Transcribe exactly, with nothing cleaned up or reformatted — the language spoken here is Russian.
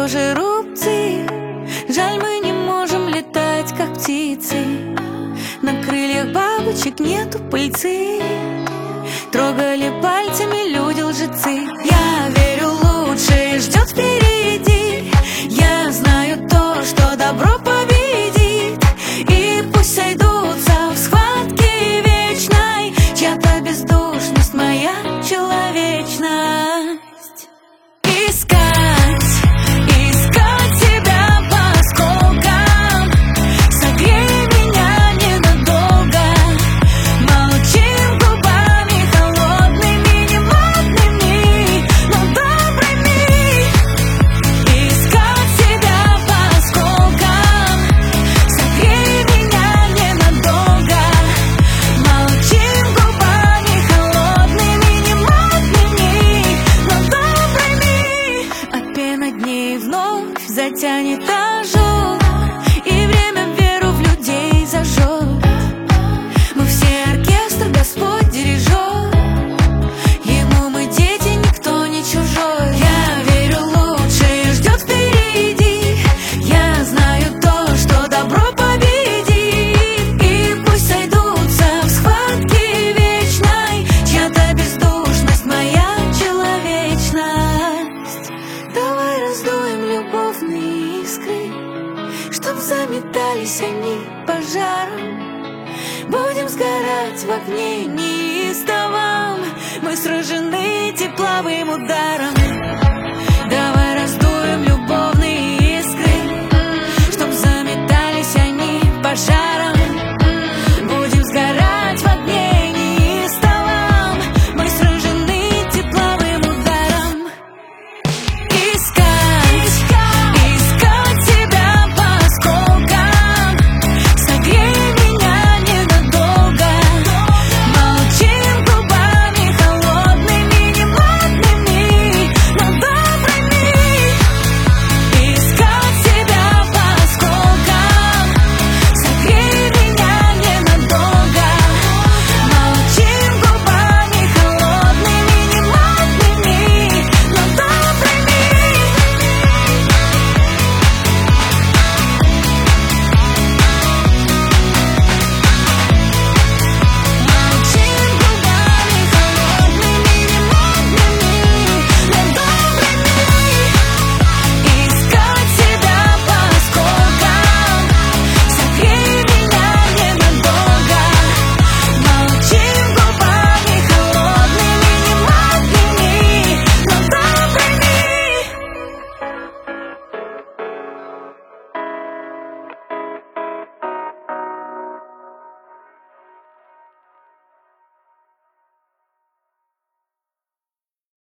тоже рубцы. Жаль, мы не можем летать, как птицы. На крыльях бабочек нету пыльцы. Трогали пальцами люди лжецы. Я верю, лучшее ждет впереди. Я знаю то, что добро победит. И пусть сойдутся в схватке вечной чья-то бездушность, моя человечность. Искать, искать тебя по осколкам. Согрей меня ненадолго. Молчим губами холодными, не модными, но добрыми. Искать тебя по осколкам. Согрей меня ненадолго. Молчим губами холодными, не модными, но добрыми. А пена дней вновь затянет ожог, и время веру в людей зажжет. Мы все оркестр, Господь дирижер. Ему мы дети, никто не чужой. Я верю, лучшее ждет впереди. Я знаю то, что добро победит. И пусть сойдутся в схватке вечной чья-то бездушность, моя человечность. Давай раздуем любовные искры, чтоб заметались они пожаром. Будем сгорать в огне неистовом. Мы сражены тепловым ударом.